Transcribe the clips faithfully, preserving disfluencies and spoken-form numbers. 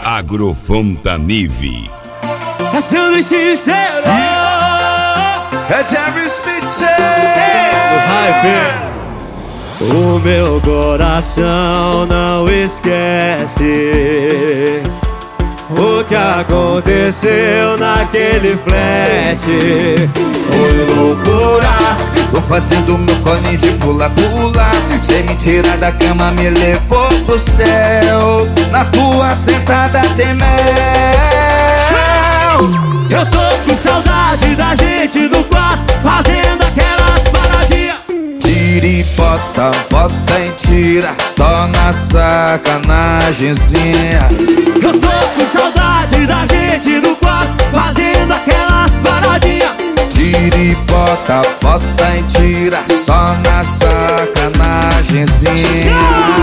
Agrofontanive. É Sandro Sincero, é Jerry Smith, o meu coração não esquece o que aconteceu naquele flat. Foi loucura, tô fazendo meu colinho de pula-pula. Sem me tirar da cama me levou pro céu. Na tua sentada tem mel. Eu tô com saudade da gente no quarto, fazendo aquelas paradinhas. Tira e bota, bota e tira, só na sacanagemzinha. Eu tô com saudade da gente no quarto, fazendo aquelas paradinhas. Tira e bota, bota e tira, só na sacanagemzinha.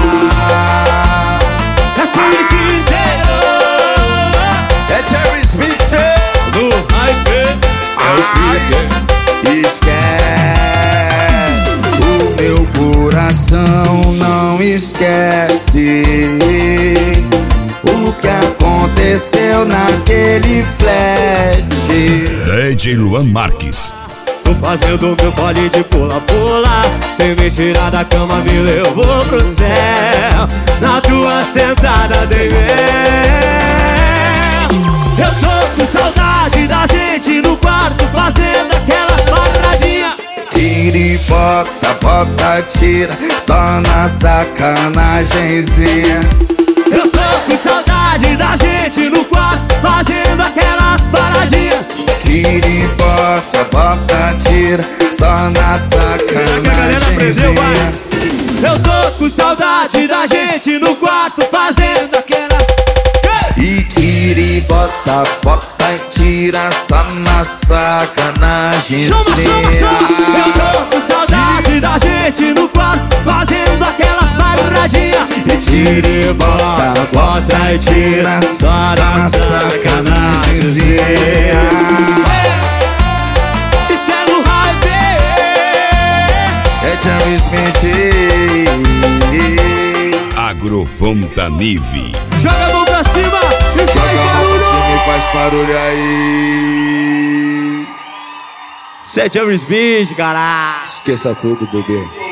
É Sandro Sincero, é Jerry Smith, do hype, é o pique. Esquece, o meu coração não esquece o que aconteceu naquele flash. D J Luan Marques. Tô fazendo meu baile de pula-pula, sem me tirar da cama me levou pro céu. Na tua sentada dei mel. Eu tô com saudade da gente no quarto, fazendo aquelas paradinhas. Tira e bota, bota, tira, só na sacanagemzinha. Eu tô com saudade da gente no quarto, fazendo aquelas paradinhas. Tira e bota, bota, tira, só na sacanagemzinha. Eu tô com saudade da gente no quarto, fazendo aquelas. E tira e bota, bota e tira, só na sacanagemzinha. Chama, chama, chama! Eu tô com saudade da gente no quarto, fazendo aquelas paradinhas. E tira e bota, bota e tira, só na sacanagemzinha. Isso é no hype, é Jerry Smith, Joga Agrofontanive. a mão pra cima e faz barulho. Você faz barulho aí. Isso é Jerry Smith, cara. Esqueça tudo, bebê.